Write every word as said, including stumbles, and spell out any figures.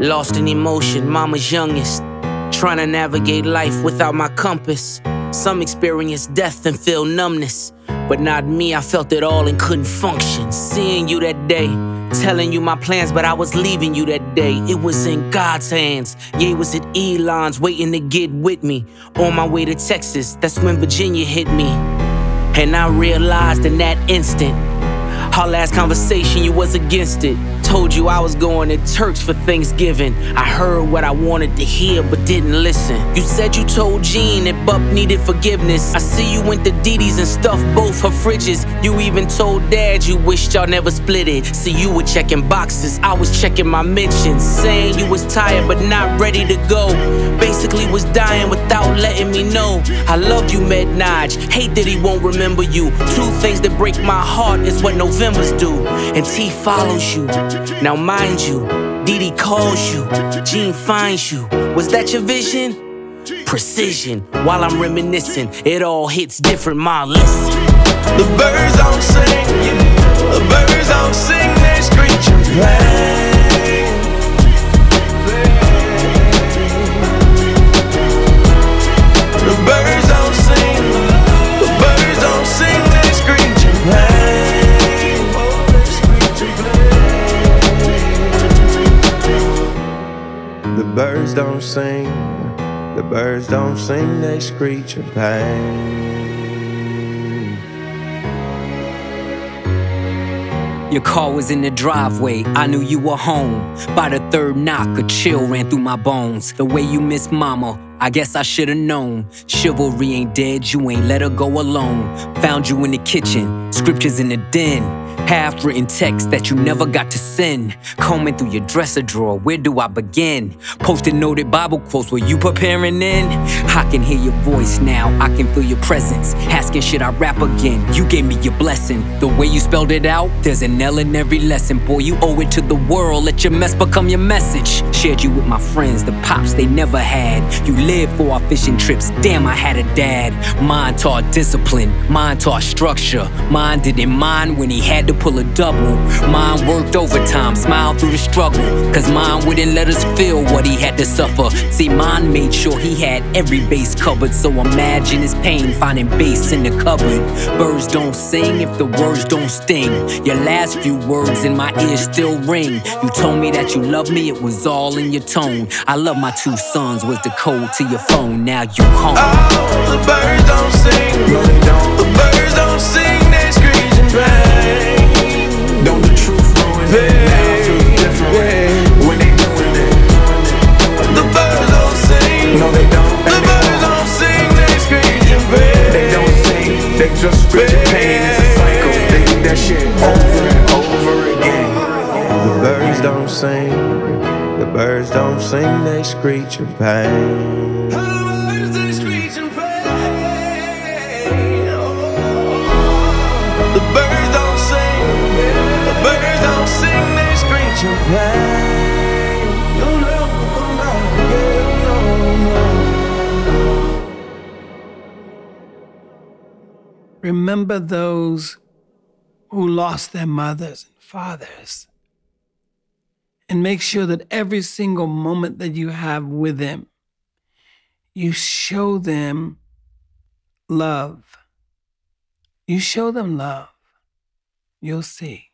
Lost in emotion, mama's youngest. Trying to navigate life without my compass. Some experience death and feel numbness, but not me, I felt it all and couldn't function. Seeing you that day, telling you my plans, but I was leaving you that day. It was in God's hands. Yeah, it was at Elon's, waiting to get with me. On my way to Texas, that's when Virginia hit me. And I realized in that instant, our last conversation, you was against it. Told you I was going to Turks for Thanksgiving. I heard what I wanted to hear, but didn't listen. You said you told Jean that Bup needed forgiveness. I see you went to Dee Dee's and stuffed both her fridges. You even told Dad you wished y'all never split it. See, you were checking boxes, I was checking my mentions. Saying you was tired but not ready to go. Basically was dying without letting me know. I love you, Mednaj, hate that he won't remember you. Two things that break my heart is what November's do. And T follows you. Now mind you, Dee Dee calls you, Jean finds you. Was that your vision? Precision. While I'm reminiscing, it all hits different, ma, listen. The birds don't sing, the birds don't sing, they screech and play. The birds don't sing, the birds don't sing, they screech and play. The birds don't sing, the birds don't sing, they screech in pain. Your car was in the driveway, I knew you were home. By the third knock, a chill ran through my bones. The way you miss mama, I guess I should've known. Chivalry ain't dead, you ain't let her go alone. Found you in the kitchen, scriptures in the den. Half-written text that you never got to send. Combing through your dresser drawer, where do I begin? Posted noted Bible quotes, were you preparing then? I can hear your voice now, I can feel your presence. Asking should I rap again, you gave me your blessing. The way you spelled it out, there's an L in every lesson. Boy, you owe it to the world, let your mess become your message. Shared you with my friends, the pops they never had. You lived for our fishing trips, damn I had a dad. Mine taught discipline, mine taught structure. Mine didn't mind when he had to pull a double. Mine worked overtime, smiled through the struggle. Cause mine wouldn't let us feel what he had to suffer. See, mine made sure he had every base covered. So imagine his pain finding bass in the cupboard. Birds don't sing if the words don't sting. Your last few words in my ear still ring. You told me that you loved me, it was all in your tone. I love my two sons was the code to your phone. Now you home. Oh, the birds don't sing, no they don't. The birds don't sing, they screech and play. Don't the truth ruin it? Now it feels different when they doing it. The birds don't sing, no they don't. The birds don't sing, they screech and play. They don't sing, they just screech and pain. It's a cycle, they do that shit over and over again. The birds don't sing, the birds don't sing, they screech and pain. The birds they screech and pain. The birds don't sing, the birds don't sing, they screech and play. You'll never come back again, no, no. Remember those who lost their mothers and fathers. And make sure that every single moment that you have with them, you show them love. You show them love. You'll see.